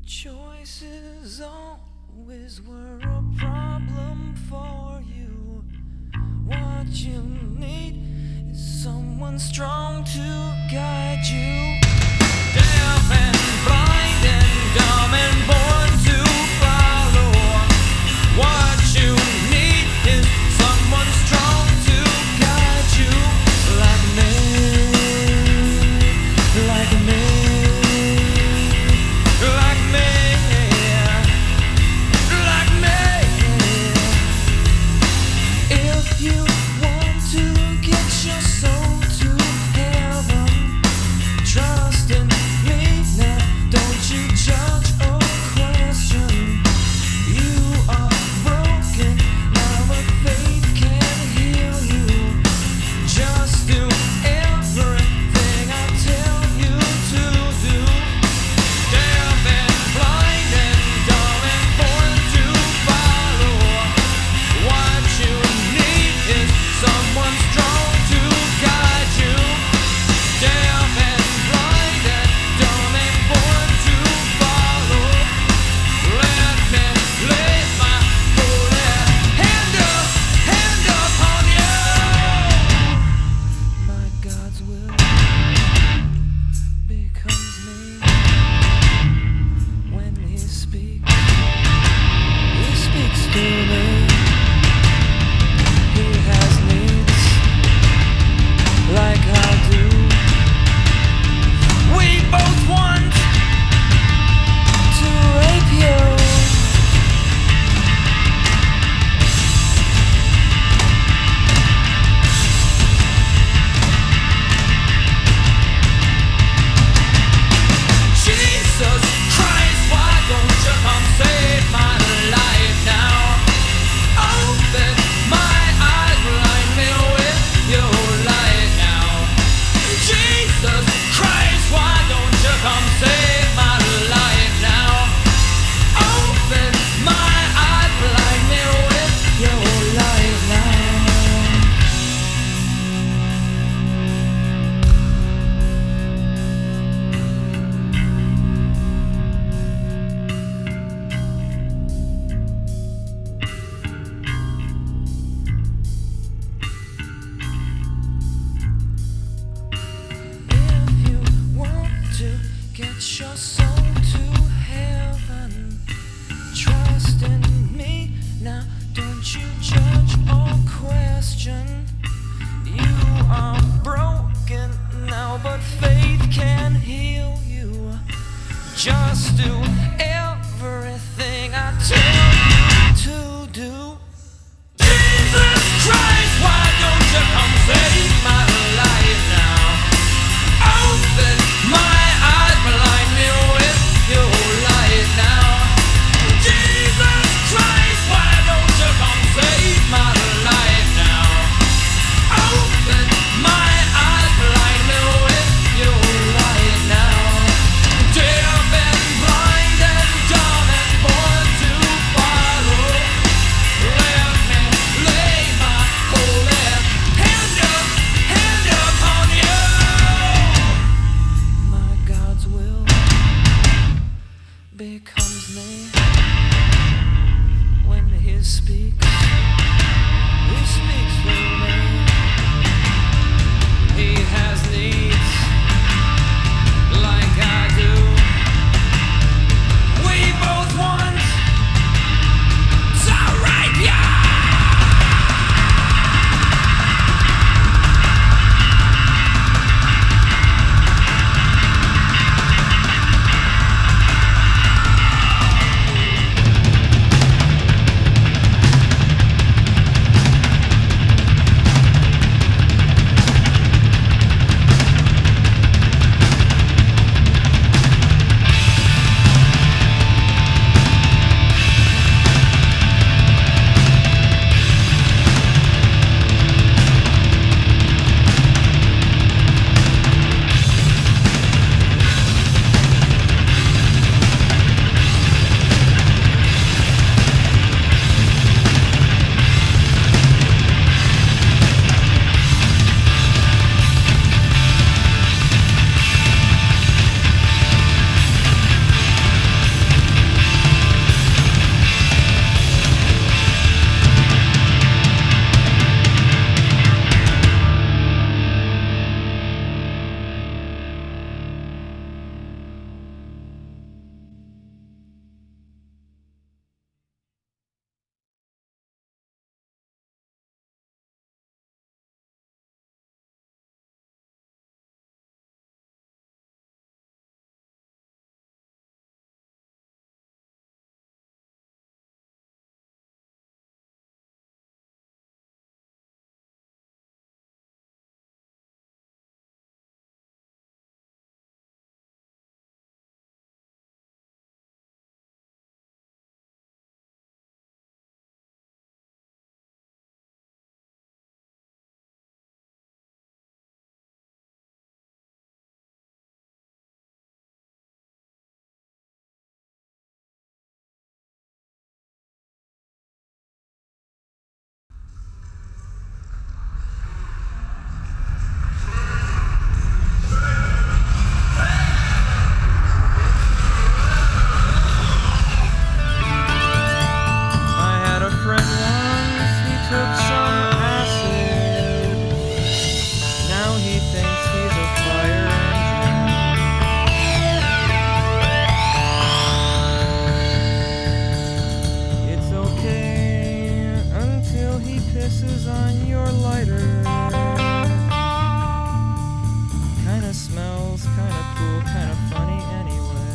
Choices always were a problem for you. What you need is someone strong to guide you. Deaf and blind and dumb and born to follow. What you need is someone strong to guide you. Like me, like me. Get your soul to heaven. Trust in me now. Don't you judge or question. You are broken now, but faith can heal you. Just do everything I tell you to do. Jesus Christ, why don't you come save my life now? Open my eyes, blind me with your light now. Jesus Christ, why don't you come save my life now? Open my eyes, blind me with your light now. Deaf and blind and smells kinda cool, kinda funny anyway.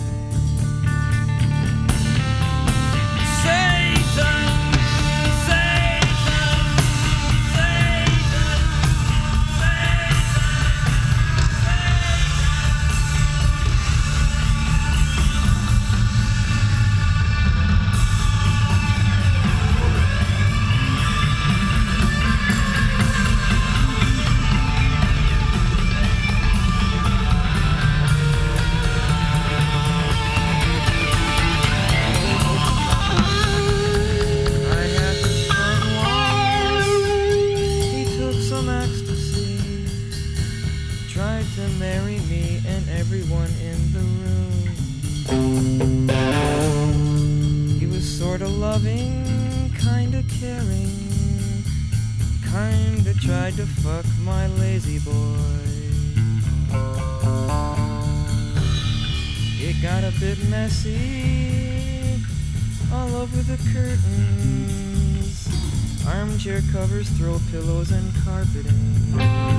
Satan, Satan, Satan, tried to marry me and everyone in the room. He was sorta loving, kinda caring, kinda tried to fuck my lazy boy. It got a bit messy all over the curtains, armchair covers, throw pillows and carpeting.